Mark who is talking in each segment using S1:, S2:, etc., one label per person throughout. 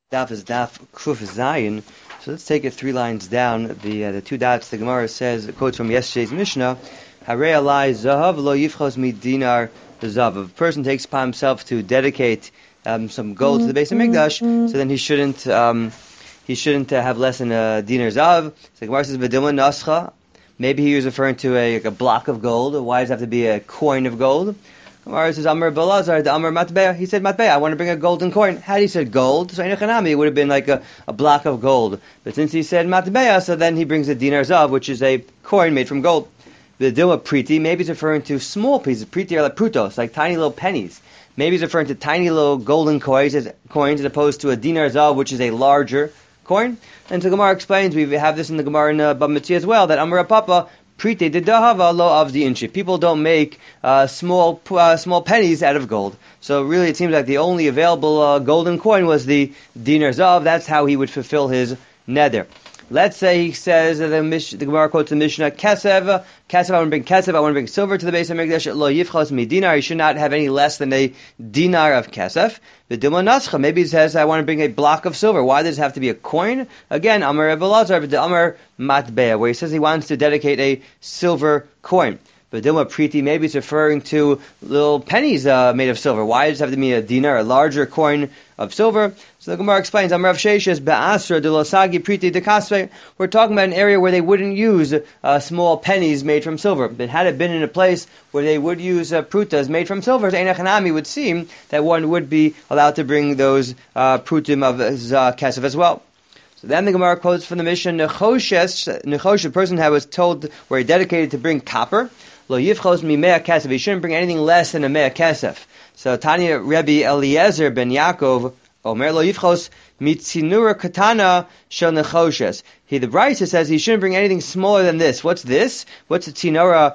S1: Daf is Daf Kuf Zayin. So let's take it 3 lines down. The 2 dots. The Gemara says, quotes from yesterday's Mishnah, Harei alai zahav lo yifchos mi dinar zahav. If a person takes upon himself to dedicate some gold to the Beis Hamikdash, so then he shouldn't have less than a dinar zahav. So the Gemara says, V'dilma nascha. Maybe he was referring to a block of gold. Why does it have to be a coin of gold? Gemara says, Amar Balazar, the Amar Matbeah. He said, Matbeah, I want to bring a golden coin. Had he said gold, so Einachanami, it would have been like a block of gold. But since he said Matbeah, so then he brings a dinar zav, which is a coin made from gold. The Dilma Priti, maybe he's referring to small pieces. Priti are like prutos, like tiny little pennies. Maybe he's referring to tiny little golden coins as opposed to a dinar zav, which is a larger coin. And so Gemara explains, we have this in the Gemara in Bava Metzia as well, that Amar Papa, Prite de dahava lo of the inchi. People don't make small pennies out of gold. So really, it seems like the only available golden coin was the dinar zav. That's how he would fulfill his neder. Let's say he says, the Gemara quotes the Mishnah, Kesev, I want to bring Kesev, I want to bring silver to the Beis Hamikdash, lo yifchos mi dinar, he should not have any less than a dinar of Kesef. V'dilma nascha, maybe he says, I want to bring a block of silver. Why does it have to be a coin? Again, Amar Elazar, Amar Matbeah, where he says he wants to dedicate a silver coin. But Dilma Priti, maybe it's referring to little pennies made of silver. Why does it have to be a dinar, a larger coin of silver? So the Gemara explains, Amar Rav Sheshes, Be'asra de losagi Priti de kasve. We're talking about an area where they wouldn't use small pennies made from silver. But had it been in a place where they would use prutas made from silver, Einachanami would seem that one would be allowed to bring those prutim of kesef as well. So then the Gemara quotes from the Mishnah, Nechoshes, a person who was told where he dedicated to bring copper, Lo yifchos mi mea kesef. He shouldn't bring anything less than a mea kesef. So Tanya Rebbe Eliezer ben Yaakov Omer lo yifchos mitzinura katana shel nechoshes. The Brisa says he shouldn't bring anything smaller than this. What's this? What's a tzinura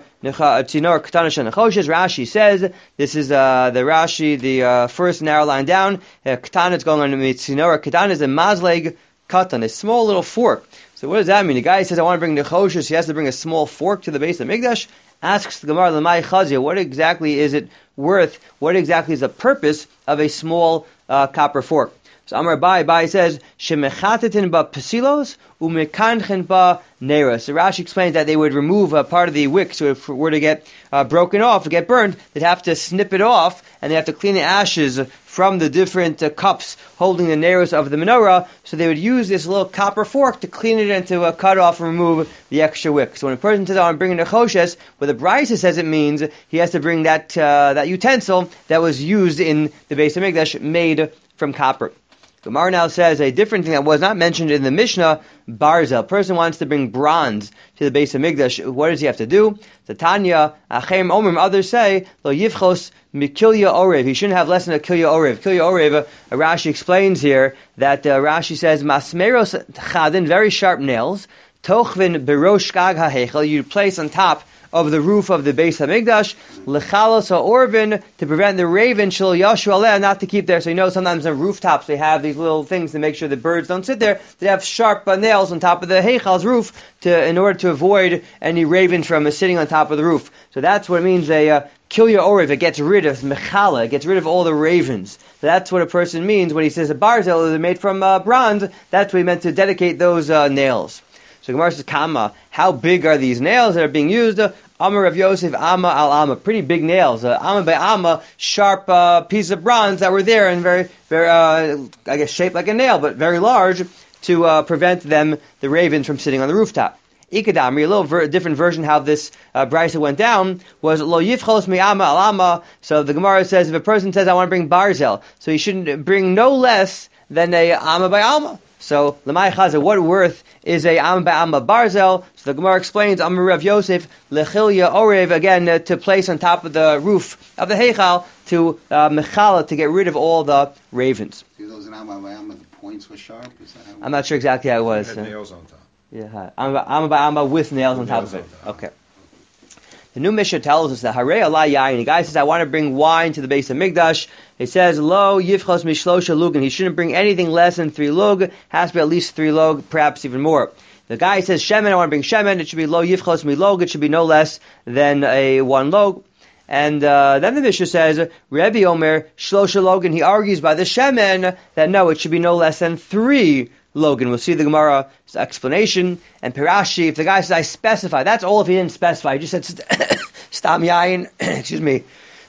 S1: katana shel nechoshes? Rashi says this is the Rashi, the first narrow line down. Katana is going on to mitzinura. Katana is a mazleg katan, a small little fork. So what does that mean? The guy says, I want to bring nechoshes. He has to bring a small fork to the Beis Hamikdash. Asks the Gemara, L'mai chazia, what exactly is it worth? What exactly is the purpose of a small copper fork? So Amar Bai says, Shemechatetin ba pesilos umekanchen ba neira. So Rashi explains that they would remove a part of the wick, so if it were to get broken off, or get burned, they'd have to snip it off, and they have to clean the ashes from the different cups holding the neiros of the menorah, so they would use this little copper fork to clean it and to cut off and remove the extra wick. So when a person says, I want to bring a nechoshes, what the Brisa says it means, he has to bring that utensil that was used in the Beis Hamikdash made from copper. Gemara now says a different thing that was not mentioned in the Mishnah, barzel. A person wants to bring bronze to the Beis Hamikdash. What does he have to do? The Tanya, Achem Omrim, others say, Lo yivchos mikilya orev. He shouldn't have less than a kilya orev. Kilya orev, Rashi explains here that Rashi says, Masmeros chadin, very sharp nails, tochvin berosh gag ha'hechel, you place on top of the roof of the Beis Hamikdash, lechalos ha'orvin, to prevent the raven shel yashu aleh, not to keep there. So you know sometimes on rooftops they have these little things to make sure the birds don't sit there. They have sharp nails on top of the heichal's roof in order to avoid any raven from sitting on top of the roof. So that's what it means, a kilya orev. It gets rid of mechala, it gets rid of all the ravens. So that's what a person means when he says a barzel is made from bronze. That's what he meant to dedicate those nails. So Gemara says, Kama, how big are these nails that are being used? Amar Rav Yosef, Amma al Amma, pretty big nails. Amma by Amma, sharp piece of bronze that were there and very, very, I guess shaped like a nail, but very large to prevent the ravens from sitting on the rooftop. Ikadamri, a little different version how this brisa went down was lo yifchos mi Amma al Amma. So the Gemara says if a person says I want to bring barzel, so he shouldn't bring no less than a Amma by Amma. So, Lamai Chaza, what worth is a Amma Ba'amma Barzel? So the Gemara explains, Amar Rav Yosef, Lechilya Orev, again, to place on top of the roof of the Heichal, to Mechala, to get rid of all the ravens.
S2: Those in Amma Ba'amma, the points were sharp? Is that how
S1: I'm not sure exactly how it was.
S3: It had nails on top.
S1: Yeah, Amma Ba'amma with nails on top of it. Okay. The new Mishnah tells us that Harei alai yayin. The guy says, I want to bring wine to the Beis Hamikdash. He says, Lo yifchos mishlosha lugin. He shouldn't bring anything less than 3 lug. Has to be at least 3 lug, perhaps even more. The guy says, Shemen, I want to bring Shemen. It should be lo yifchos mi log. It should be no less than a 1 log. And then the Mishnah says, Rebbe Omer Shlosha Logan, he argues by the Shemen that no, it should be no less than 3 Logan. We'll see the Gemara's explanation. And Pirashi, if the guy says, I specify, that's all if he didn't specify. He just said, Stam Yayin, excuse me,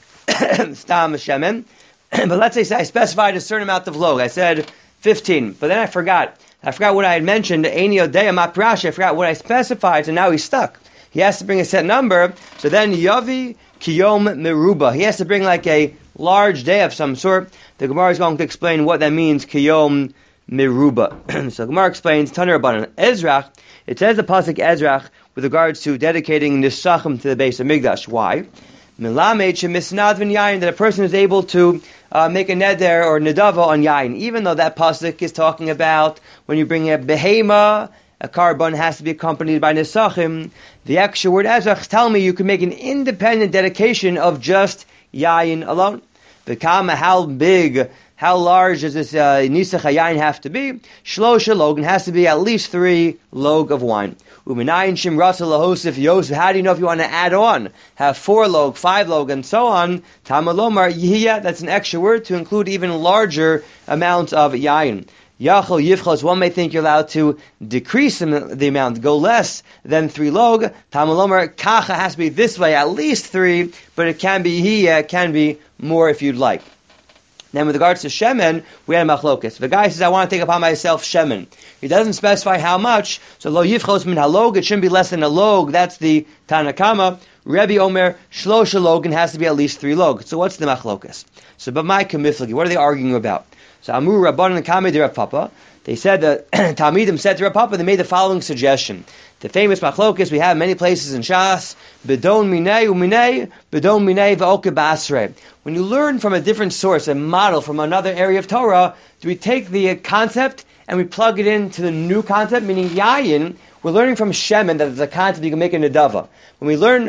S1: Stam Shemen. But let's say I specified a certain amount of log. I said 15, but then I forgot. I forgot what I had mentioned, Eini Odeya Mapirashi. I forgot what I specified, so now he's stuck. He has to bring a set number, so then Yavi Kiyom Meruba. He has to bring like a large day of some sort. The Gemara is going to explain what that means, Kiyom Meruba. So Gemara explains, Taner Rabbanan, Ezrach, it says the pasuk Ezrach with regards to dedicating Nisachim to the base of Migdash. Why? Milamed shemisnadvin yayin, that a person is able to make a neder or nedava on yayin, even though that pasuk is talking about when you bring a behema, a carbon has to be accompanied by nisachim. The extra word ezrach tell me you can make an independent dedication of just yayin alone. Bekama, how big, how large does this nisach yayin have to be? Shlosha log, it has to be at least 3 log of wine. Uminayin shimrasa lahosif yosef. How do you know if you want to add on? Have 4 log, 5 log, and so on. Tamalomar yihya. That's an extra word to include even larger amounts of yayin. Yachol yivchos. One may think you're allowed to decrease the amount, go less than 3 log. Tamalomar kacha has to be this way, at least 3, but it can be yihya, it can be more if you'd like. Then with regards to shemen, we had a machlokas. The guy says, I want to take upon myself shemen. He doesn't specify how much, so lo yivchos min halog, it shouldn't be less than a log. That's the Tanakama. Rebbe Omer, shlosha log, and has to be at least 3 log. So what's the machlokas? So b'mai kamiflagi, what are they arguing about? So Amur Rabbanan and Kamei de Rav Papa, they said that Talmidim said to Rav Papa, they made the following suggestion. The famous machlokas we have many places in Shas, bedon minei uminei, bedon minei v'oke basrei. When you learn from a different source, a model from another area of Torah, do we take the concept and we plug it into the new concept, meaning yayin? We're learning from shemen that it's a concept you can make a nedava. When we learn,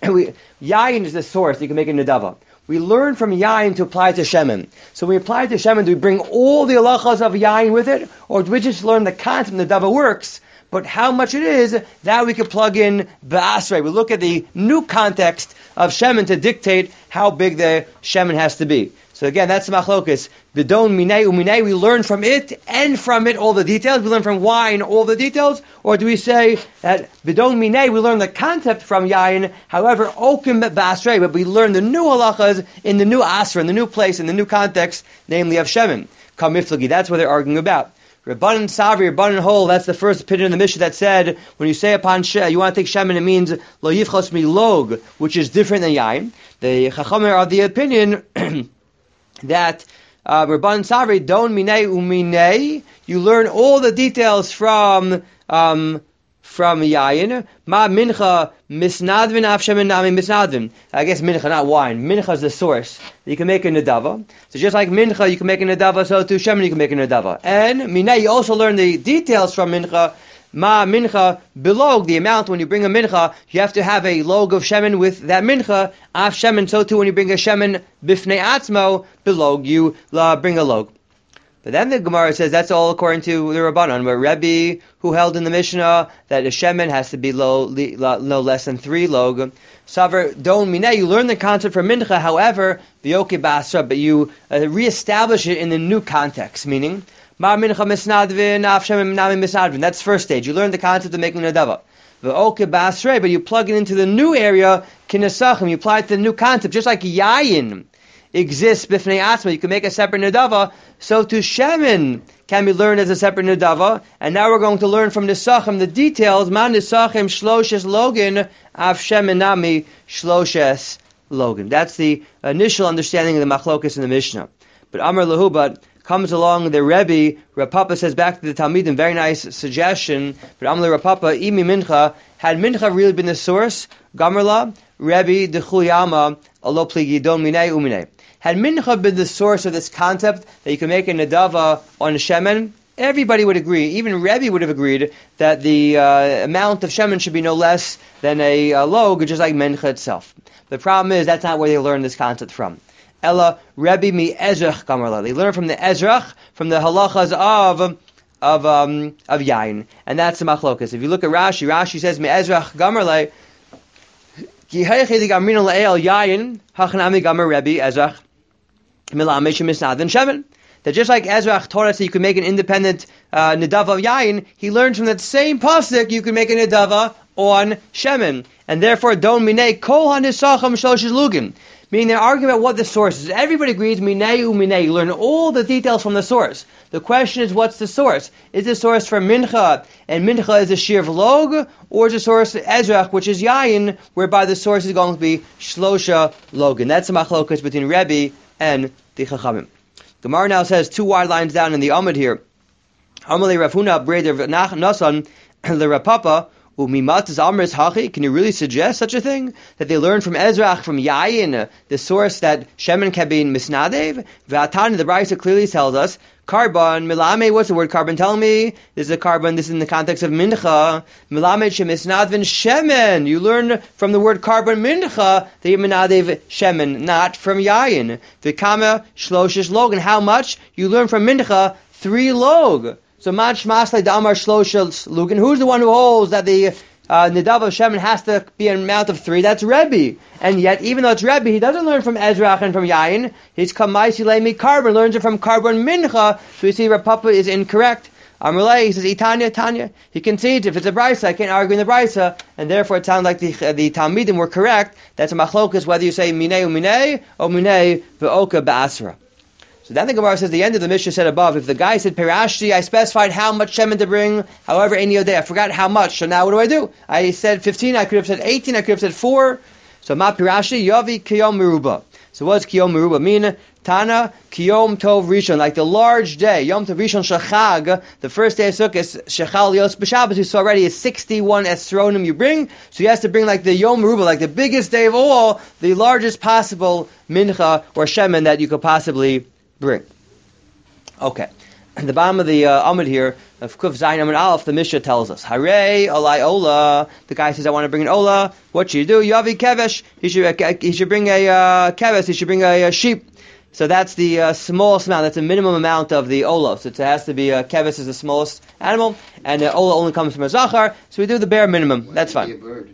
S1: yayin is the source you can make a nedava. We learn from yayin to apply it to shemen. So when we apply it to shemen, do we bring all the halachas of yayin with it, or do we just learn the concept the nedava works? But how much it is, that we could plug in ba'asrei. We look at the new context of shemen to dictate how big the shemen has to be. So again, that's the machlokas. Bidon minei uminei, we learn from it, and from it all the details. We learn from wine all the details. Or do we say that bidon minei, we learn the concept from yayin, however, okim ba'asrei, but we learn the new halachas in the new asra, in the new place, in the new context, namely of shemen. Kamiflagi, that's what they're arguing about. Rabbanan Savri, Rabbanan Hol, that's the first opinion in the Mishnah that said, when you say upon you want to take shemen, it means lo yivchos mi log, which is different than yayin. The Chachamim are of the opinion that Rabbanan Savri, don minei uminei, you learn all the details from yayin. Ma mincha misnadvin af shemen nami misnadvin. I guess mincha, not wine. Mincha is the source. You can make a nedava. So just like mincha, you can make a nedava, so too shemen you can make a nedava. And minei, you also learn the details from mincha. Ma mincha bilog, the amount when you bring a mincha, you have to have a log of shemen with that mincha. Af shemen, so too when you bring a shemen bifnei atzmo bilog, you bring a log. But then the Gemara says that's all according to the Rabbanan, where Rebbe, who held in the Mishnah that a shemen has to be no less than 3 log. Savar don minei, you learn the concept from mincha, however, v'yoke basra, but you reestablish it in the new context, meaning ma mincha misnadvin af shemen nami misnadvin. That's first stage. You learn the concept of making nedava. V'oke basra, but you plug it into the new area, kinesachim. You apply it to the new concept, just like yayin exists b'fnei atzma. You can make a separate nedava. So to shemen can be learned as a separate nedava. And now we're going to learn from nisachim the details. Man nisachim shloshes logan af shemen nami shloshes logan. That's the initial understanding of the machlokas in the Mishnah. But Amar Lehubat comes along the Rebbe. Rav Papa says back to the Talmidim, very nice suggestion. But Amar Rav Papa, imi mincha, had mincha really been the source? Gamerla, Rebbe dechuyama alo pligi don minei uminei. Had mincha been the source of this concept that you can make a nedava on shemen, everybody would agree, even Rebbe would have agreed that the amount of shemen should be no less than a log, just like mincha itself. The problem is that's not where they learned this concept from. Ella Rebbe mi ezrach kamarla. They learn from the ezrach, from the halachas of yain, and that's the machlokas. If you look at Rashi, Rashi says mi ezrach gamarle. Ki heichi the gamrin le'el yayin hachanami gamer Rebbe Ezrach milamesh misnadin shemen. That just like Ezrach taught us that you could make an independent nedava of yayin, he learned from that same pasuk you could make a nedava on shemen, and therefore don minei kol hanisacham shlosh lugin. Meaning they're arguing about what the source is. Everybody agrees minei uminei. You learn all the details from the source. The question is, what's the source? Is the source for mincha, and mincha is a shear of log, or is the source Ezrach, which is yayin, whereby the source is going to be shlosha login? That's the machlokas between Rebbe and the Chachamim. Gemara now says 2 wide lines down in the Amud here. Amalei Rav Huna breder Nasan le Rav Papa umimat is amris hachi. Can you really suggest such a thing that they learn from Ezrach, from Yayin, the source that shemen can be in misnadev? V'atan, the Brisa clearly tells us carbon milame. What's the word carbon? Tell me. This is a carbon. This is in the context of mincha. Milame shemisnadvin shemen. You learn from the word carbon mincha that you minadev shemen, not from yayin. V'kama shloshish log. And how much? You learn from mincha 3 log. So mach masle damar shloshish lug. And who's the one who holds that the Nadav of Shemen has to be an amount of 3? That's Rebbe. And yet, even though it's Rebbe, he doesn't learn from Ezrach and from Yayin. He's Kamaisi Lemi Carbon, learns it from Carbon Mincha. So you see, Rav Papa is incorrect. Amrulay, he says, Itanya, Tanya. He concedes, if it's a Brisa, I can't argue in the Brisa. And therefore, it sounds like the Talmidim were correct. That's a machlokas, whether you say Minei u'minei, or Minei v'oka ba'asra. So then the Gemara says, the end of the Mishnah said above, if the guy said, Perashti, I specified how much shemen to bring, however, any other day, I forgot how much, so now what do? I said 15, I could have said 18, I could have said 4. So ma Perashti, Yavi Kiyom Meruba. So what's Kiyom Meruba mean? Tana, Kiyom Tov Rishon, like the large day, Yom Tov Rishon Shachag, the first day of Sukkot, Shechal Yos B'Shabbos, you saw already is 61 esronim you bring, so you have to bring like the Yom Meruba, like the biggest day of all, the largest possible mincha or shemen that you could possibly bring. Okay. At the bottom of the Amud here, of Kuf Zayin Amud Aleph, the Mishnah tells us, Harei Olai Ola. The guy says, I want to bring an Ola. What should you do? Yavi Kevesh. He should bring a Kevesh. He should bring a sheep. So that's the smallest amount. That's the minimum amount of the Ola. So it has to be Kevesh is the smallest animal, and the Ola only comes from a Zachar. So we do the bare minimum. That's fine.
S2: Be a bird?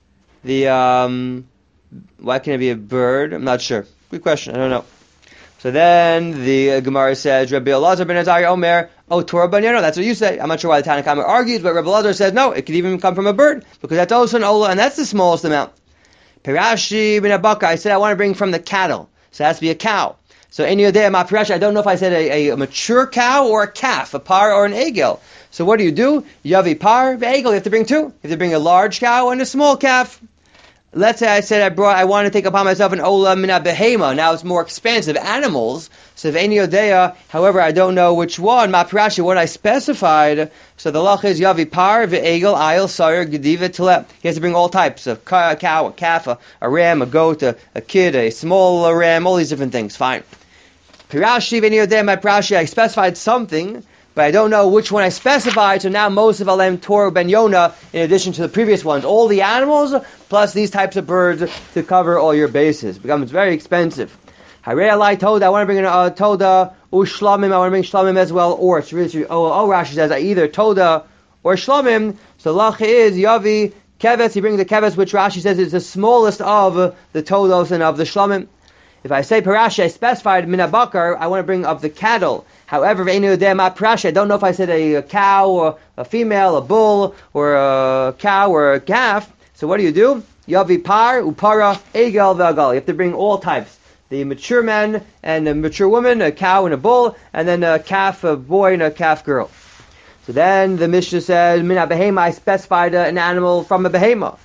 S1: The why can it be a bird? I'm not sure. Good question. I don't know. So then the Gemara says, Rabbi Elazar ben Azariah Omer, Torah ben Yano. That's what you say. I'm not sure why the Tanakhama argues, but Rabbi Elazar says, no, it could even come from a bird, because that's also an Ola, and that's the smallest amount. Perashi ben Abaka, I said I want to bring from the cattle. So it has to be a cow. So any day, my Perashi, I don't know if I said a mature cow or a calf, a par or an egel. So what do? Yavi par, egel, you have to bring 2. You have to bring a large cow and a small calf. Let's say I said I want to take upon myself an ola mina behema. Now it's more expensive animals. So if any odeya, however, I don't know which one. Ma Perashi, what I specified. So the lach is yavi par ve'egel ayil sayer gediva telep. He has to bring all types of cow, a calf, a ram, a goat, a kid, a small ram, all these different things. Fine. Perashi ve'eni odeya ma Perashi. I specified something, but I don't know which one I specified, so now Mosef Alem Tor Ben Yonah, in addition to the previous ones, all the animals, plus these types of birds to cover all your bases. It becomes very expensive. Harei Alai Toda, I want to bring a Toda, Ushlamim, I want to bring Shlamim as well, or it's really, Rashi says either Toda or Shlamim, so Lach is Yavi Keves, he brings the Keves, which Rashi says is the smallest of the Todos and of the Shlamim. If I say Parashi, I specified Minabakar, I want to bring up the cattle. However, I don't know if I said a cow or a female, a bull, or a cow or a calf. So what do? Yavi par, upara, egel, v'agal. You have to bring all types. The mature men and a mature woman, a cow and a bull, and then a calf, a boy and a calf girl. So then the Mishnah says, Mina behema, I specified an animal from a behema.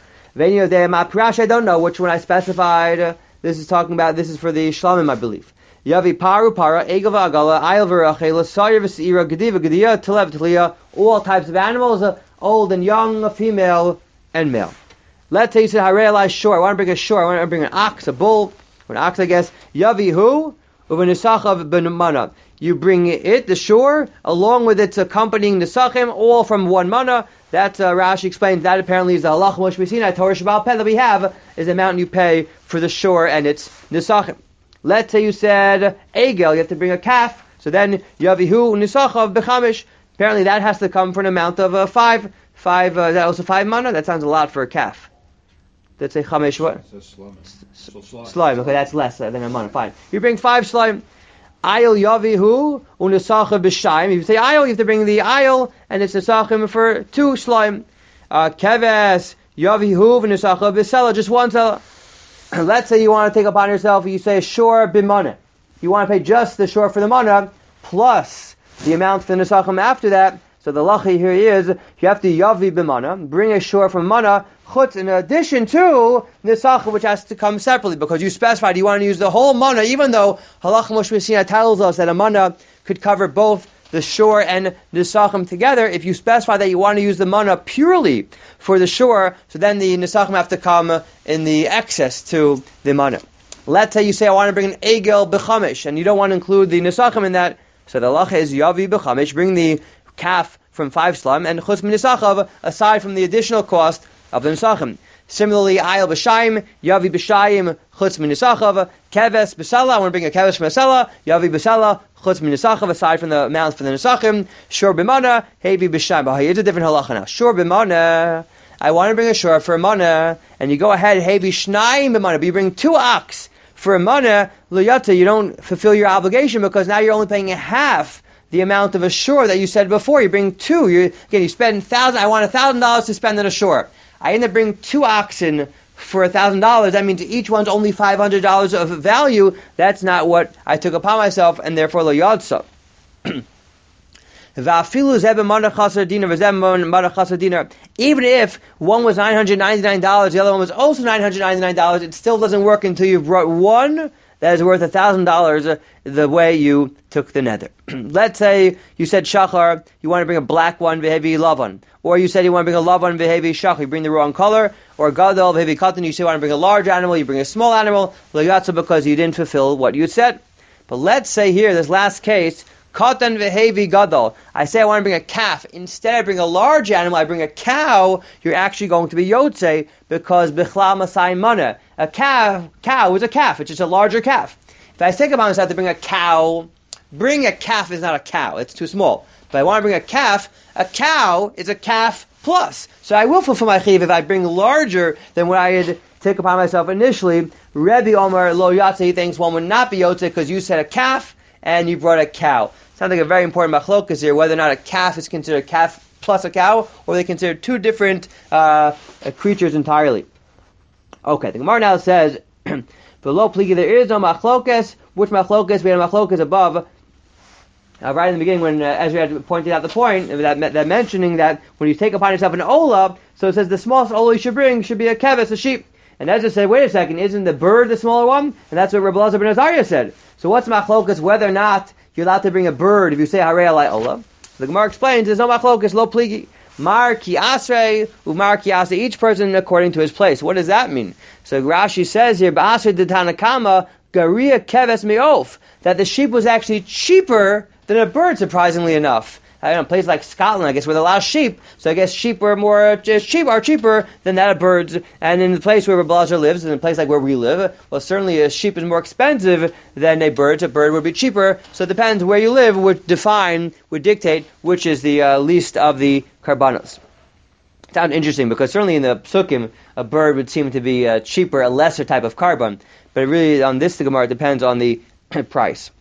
S1: I don't know which one I specified. This is for the Shlamim, I believe. Yavi paru para, egel v'agala, ayil v'rachela, sayir v'seira, gediva, gedia, telev, telia, all types of animals, old and young, female and male. Let's say you said, Harei Alai shor, I want to bring a shor, I want to bring an ox, a bull, or an ox, I guess. Yavi hu, uvenesachav benumana. You bring it, the shor, along with its accompanying nesachim, all from 1 mana. That Rashi explains that apparently is the halacha which we see in Torah Shabbat Peh that we have is the amount you pay for the shor and its nesachim. Let's say you said egel, you have to bring a calf. So then yavihu nesachav bechamish. Apparently that has to come for an amount of 5. Is that also 5 mana? That sounds a lot for a calf. Let's say chamesh what?
S3: It says slime.
S1: Slime. Okay, that's less than a mana. Fine. You bring 5 slime. Ayil yavihu unesachim b'shayim. If you say ayil, you have to bring the ayil, and it's nesachim for 2 slime. Keves yavihu unesachim b'sela, just 1 sela. Let's say you want to take upon yourself, you say shor b'mana. You want to pay just the shor for the mana, plus the amount for the nesachim after that. So the lachi here is, you have to yavi b'mana, bring a shor from mana, chutz, in addition to nesachim, which has to come separately, because you specified you want to use the whole mana, even though Halach Moshe Messina tells us that a mana could cover both the shor and nesachim together. If you specify that you want to use the mana purely for the shor, so then the nesachim have to come in the excess to the mana. Let's say you say I want to bring an egel b'chamesh, and you don't want to include the nesachim in that. So the halacha is yavi b'chamesh, bring the calf from 5 slime, and chutz min nesachav, aside from the additional cost of the nesachim. Similarly, ayil b'shayim, yavi b'shayim, chutz min nesachav, keves b'sela, I want to bring a keves from b'sela, yavi b'sela, chutz min nesachav, aside from the amount for the nesachim, shor b'mana, hevi b'shayim. But here's a different halacha now. Shor b'mana, I want to bring a shor for a mana, and you go ahead, hevi shnayim b'mana, but you bring 2 ox for a mana, luyata, you don't fulfill your obligation, because now you're only paying half the amount of a shor that you said before. You bring 2. You spend $1,000. I want $1,000 to spend on a shor. I end up bringing 2 oxen for $1,000. That means each one's only $500 of value. That's not what I took upon myself, and therefore lo yadsa. Even if one was $999, the other one was also $999, it still doesn't work until you've brought one that is worth $1,000 the way you took the nether. Let's say you said shachar, you want to bring a black one, v'hevi lavan. Or you said you want to bring a lavan, v'hevi shachar, you bring the wrong color. Or gadol, v'hevi katan, you say you want to bring a large animal, you bring a small animal, l'yatsa, because you didn't fulfill what you said. But let's say here, this last case, katan v'hevi gadol, I say I want to bring a calf. Instead I bring a large animal, I bring a cow, you're actually going to be yotze, because b'chla masai mana. A cow is a calf, it's just a larger calf. If I take upon myself to bring a cow, bring a calf is not a cow, it's too small. But I want to bring a cow is a calf plus. So I will fulfill my chiv if I bring larger than what I had taken upon myself initially. Rebbe Omer lo yotze, he thinks one would not be yotze because you said a calf and you brought a cow. Sounds like a very important machlokas here, whether or not a calf is considered a calf plus a cow, or they consider 2 different creatures entirely. Okay, the Gemara now says, below pligi, there is no machlokas. Which machlokas? We had a machlokas above, right in the beginning when Ezra had pointed out the point, that mentioning that when you take upon yourself an olah, so it says the smallest olah you should bring should be a keves, a sheep. And Ezra said, wait a second, isn't the bird the smaller one? And that's what Rabbi Elazar ben Azariah said. So what's machlokas, whether or not you're allowed to bring a bird if you say harei alai olah? The Gemara explains, there's no machlokas, lo pligi. Mar ki asrei, umar ki asrei, each person according to his place. What does that mean? So Rashi says here, ba'asrei de Tanakama, garia keves me'of, that the sheep was actually cheaper than a bird, surprisingly enough. I don't know, places like Scotland, I guess, where there are a lot of sheep, so I guess sheep are cheaper than that of birds. And in the place where Rabbi Elazar lives, in a place like where we live, well, certainly a sheep is more expensive than a bird. A bird would be cheaper, so it depends where you live, would dictate which is the least of the karbanos. Sounds interesting, because certainly in the psukim, a bird would seem to be cheaper, a lesser type of carbon, but really on this, the Gemara, depends on the price.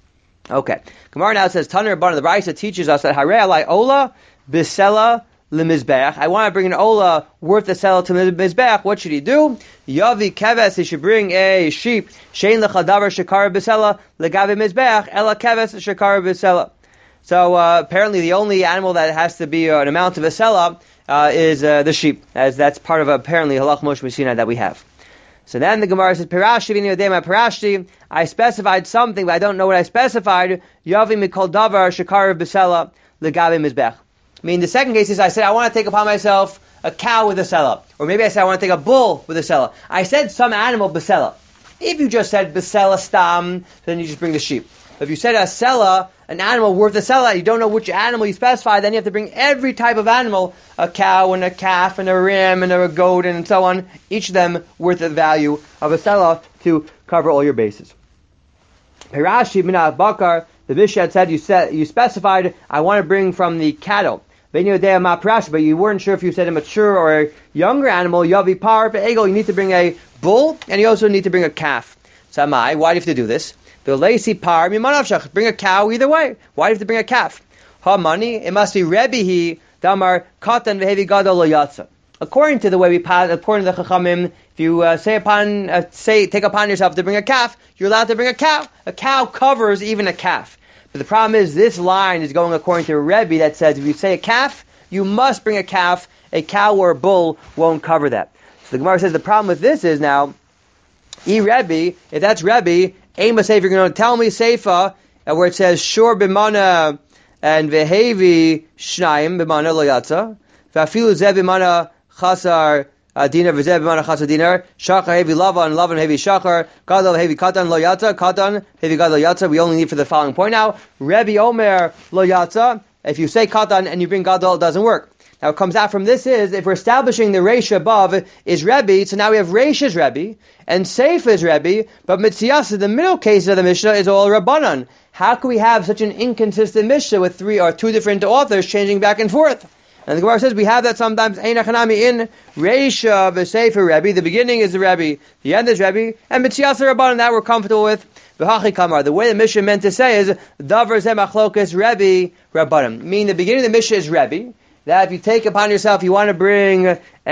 S1: Okay. Gemara now says, Taner Rabbanan, the Brisa teaches us that harei alai olah b'sela lemizbeach. I want to bring an olah worth the sela to the mizbeach. What should he do? Yavi keves, he should bring a sheep. Shein lechadavar shekara b'sela legavi mizbeach ela keves shekara b'sela. So apparently the only animal that has to be an amount of a sela is the sheep, as that's part of apparently halach Moshe Messina that we have. So then the Gemara says, Pirashti v'ni yodei Pirashti, I specified something, but I don't know what I specified. Yavi mikol davar shekarav b'sela legavi mizbech. I mean, the second case is I said I want to take upon myself a cow with a sela. Or maybe I said I want to take a bull with a sela. I said some animal b'sela. If you just said b'sela stam, then you just bring the sheep. If you said a sela, an animal worth a sela, you don't know which animal you specify, then you have to bring every type of animal, a cow and a calf and a ram and a goat and so on, each of them worth the value of a sela to cover all your bases. Pirashi min bakar, the Mishnah said you specified, I want to bring from the cattle. but you weren't sure if you said a mature or a younger animal, yavi par be'egel, you need to bring a bull, and you also need to bring a calf. Samai, why do you have to do this? The lacy par mimanavshach, bring a cow either way. Why do you have to bring a calf? Ha money, it must be Rebbe damar katan vehevi gadol lo yatsa. According to the way we pass, according to the Chachamim, if you take upon yourself to bring a calf, you're allowed to bring a cow. A cow covers even a calf. But the problem is, this line is going according to a Rebbe that says if you say a calf, you must bring a calf. A cow or a bull won't cover that. So the Gemara says the problem with this is now, Rebbe, if that's Rebbe, Amos, if you're going to tell me Seifa, where it says Shor b'mana and Vehevi Shnayim b'mana lo yatsa, V'afilu zeh b'mana chasar dinar v'zeh b'mana chasar dinar, Shachar hevi lavan hevi shachar, Gadol hevi katan lo yatsa, katan hevi gadol yatsa. We only need for the following point now. Rebbe Omer lo yatsa. If you say katan and you bring gadol, it doesn't work. Now, what comes out from this is, if we're establishing the Reisha above is Rebbe, so now we have Reisha's Rebbe, and Seifa's Rebbe, but Mitziyasa, the middle case of the Mishnah, is all Rabbanan. How can we have such an inconsistent Mishnah with two different authors changing back and forth? And the Gemara says we have that sometimes, Ein Achanami in Reisha, Seifa Rebbe, the beginning is the Rebbe, the end is Rebbe, and Mitziyasa Rabbanan, that we're comfortable with. The way the Mishnah meant to say is, Davar Zeh Machlokas Rebbe Rabbanan. Meaning the beginning of the Mishnah is Rebbe, that if you take upon yourself, you want to bring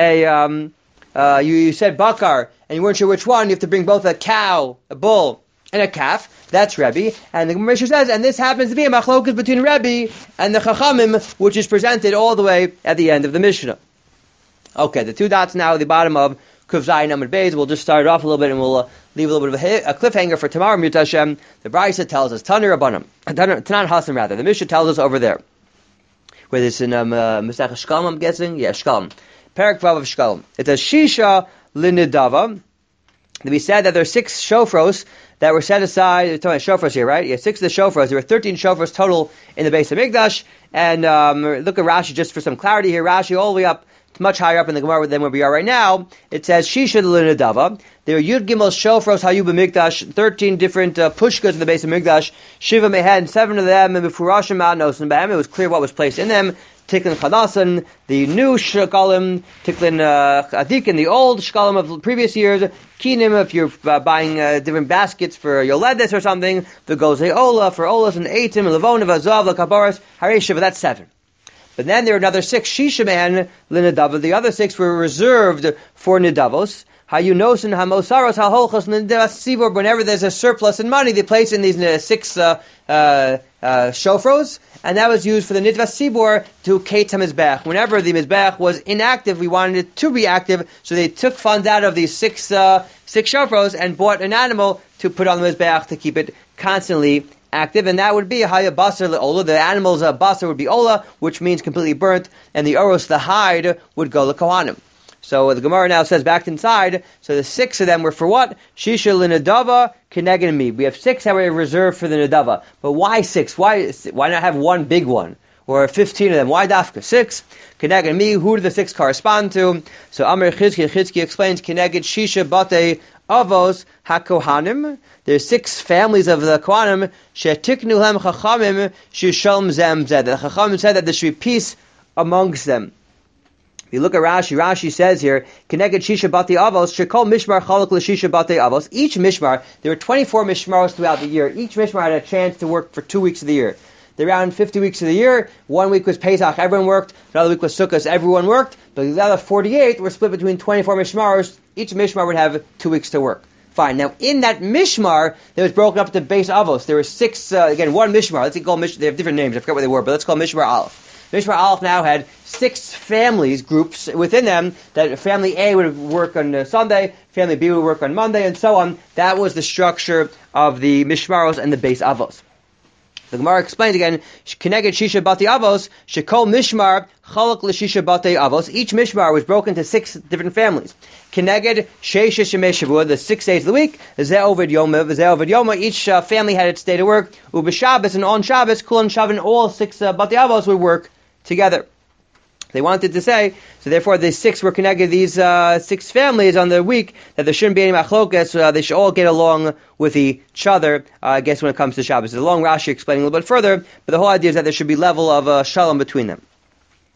S1: you said bakar, and you weren't sure which one, you have to bring both a cow, a bull, and a calf. That's Rebbe. And the Mishnah says, and this happens to be a machlokas between Rebbe and the Chachamim, which is presented all the way at the end of the Mishnah. Okay, the two dots now at the bottom of Kuf Zayin Amud Beis. We'll just start it off a little bit, and we'll leave a little bit of a cliffhanger for tomorrow, Mut Hashem. The Brisa tells us, Tanur Rabbanim, Tanan Hasan rather. The Mishnah tells us over there, where this in Masech Shkalm, I'm guessing? Yeah, Shkalm. Perak Vav of Shkalm. It says, Shisha Linidava. We said that there are 6 shofros that were set aside. We're talking about shofros here, right? Yeah, 6 of the shofros. There were 13 shofros total in the base of Mikdash. And look at Rashi just for some clarity here. Rashi all the way up, much higher up in the Gemara than where we are right now. It says, Shisha Linidava. There are Yud Gimel shofros Hayub Mikdash, 13 different pushkas in the base of Mikdash. Shiva Mehen, 7 of them, and Befurashim Ma'anosim B'hem. It was clear what was placed in them. Tiklin Chadasan, the new shkalim, Tiklin Adikin, the old shkalim of previous years, Kinim, if you're buying different baskets for Yoledes or something, the Gozei Ola, for Olas, and Eitim, and Levon, Vazav, Lakabaras, Hareshiva, that's 7. But then there are another 6, Shishaman, Linadava, the other 6 were reserved for Nidavos. Hayunosin, Hamosaros, Halholchos, Nidavas, whenever there's a surplus in money, they place in these 6 shofros, and that was used for the Nidvas Sibor to Kate HaMizbech. Whenever the Mizbech was inactive, we wanted it to be active, so they took funds out of these 6 shofros and bought an animal to put on the Mizbech to keep it constantly active, and that would be Haya Basar Le'ola. The animal's Basar would be Ola, which means completely burnt, and the Oros, the hide, would go Kohanim. So the Gemara now says back inside, so the 6 of them were for what? Shisha Linadava, Keneged and me. We have 6 that were reserved for the Nadava. But why 6? Why not have one big one? Or 15 of them? Why Dafka? 6? Keneged and me, who do the 6 correspond to? So Amr Chizki explains, Keneged Shisha Bate Avos HaKohanim. There's 6 families of the Kohanim, Shetiknu Hem Chachamim Shishalm Zem Zed. The Chachamim said that there should be peace amongst them. If you look at Rashi says here, Keneged Shisha Bati Avos, Shekol Mishmar Chalak L'Shisha Bati Avos. Each Mishmar, there were 24 Mishmaros throughout the year. Each Mishmar had a chance to work for 2 weeks of the year. There were around 50 weeks of the year. 1 week was Pesach, everyone worked. Another week was Sukkot, everyone worked. But the other 48 were split between 24 Mishmaros. Each Mishmar would have 2 weeks to work. Fine. Now, in that Mishmar, that was broken up to base Avos. There were 6, again, one Mishmar. Let's call Mishmar, they have different names, I forget what they were, but let's call Mishmar Aleph. Mishmar Aleph now had 6 families, groups within them, that family A would work on Sunday, family B would work on Monday, and so on. That was the structure of the Mishmaros and the base Avos. The Gemara explains again, Keneged Shisha Bati Avos, Shekol Mishmar Chalak L'Shisha Bati Avos. Each Mishmar was broken into 6 different families. Keneged Sheisha Shemei Shavua, the 6 days of the week, Zeh Ovid Yoma, each family had its day to work, Ub'Shabbos, and on Shabbos, Kulan Shavin, all 6 Bati Avos would work together. They wanted to say, so therefore the 6 were connected, these 6 families on the week, that there shouldn't be any machlokas, they should all get along with each other, I guess when it comes to Shabbos. There's a long Rashi explaining a little bit further, but the whole idea is that there should be level of shalom between them.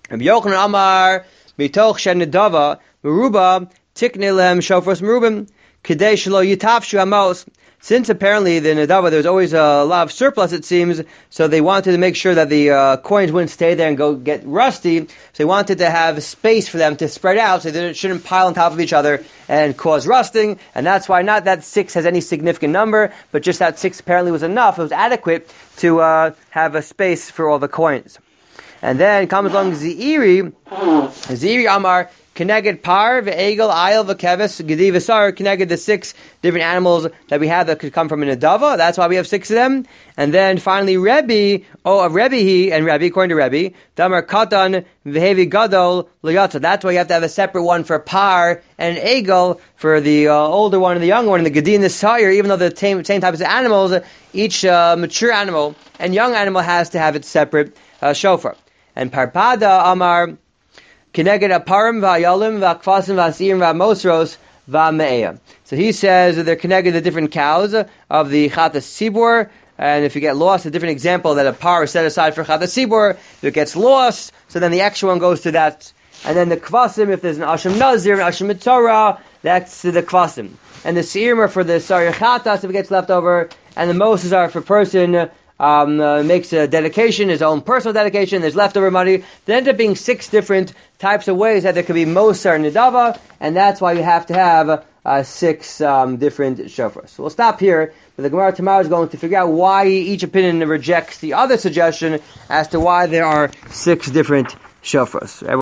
S1: Rabbi Yochanan Amar mitoch shenedava meruba tikne lehem shofros merubim kedei shelo yitafshu amos. Since apparently the Nadava, there's always a lot of surplus, it seems, so they wanted to make sure that the coins wouldn't stay there and go get rusty, so they wanted to have space for them to spread out so they shouldn't pile on top of each other and cause rusting, and that's why not that 6 has any significant number, but just that 6 apparently was enough, it was adequate to have a space for all the coins. And then comes along Ziri Amar, Keneged Par, Ve'egel, Ayel, Ve'keves, Gedi, Vesar, Keneged, the 6 different animals that we have that could come from a Nadava. That's why we have 6 of them. And then finally Rebbe, according to Rebbe, Damar Katan, Vehevi Gadol, Loyata. That's why you have to have a separate one for Par and an Egel for the older one and the younger one. And the Gedi and the Sire, even though they're the same types of animals, each mature animal and young animal has to have its separate shofar. And Parpada Amar, Keneged aparim va'ayalim va'kvasim va'asirim va'mosros va'me'eya. So he says that they're connected the different cows of the Chatas Sibor, and if you get lost, a different example that a par is set aside for Chatas Sibor, if it gets lost, so then the extra one goes to that. And then the kvasim, if there's an Asham Nazir, an Asham Mitzorah, that's the kvasim. And the sirim are for the Sari Chatas if it gets left over, and the moses are for person makes a dedication, his own personal dedication, there's leftover money. There end up being 6 different types of ways that there could be Moser and Nadava, and that's why you have to have 6 different shofars. So we'll stop here, but the Gemara tomorrow is going to figure out why each opinion rejects the other suggestion as to why there are 6 different shofars.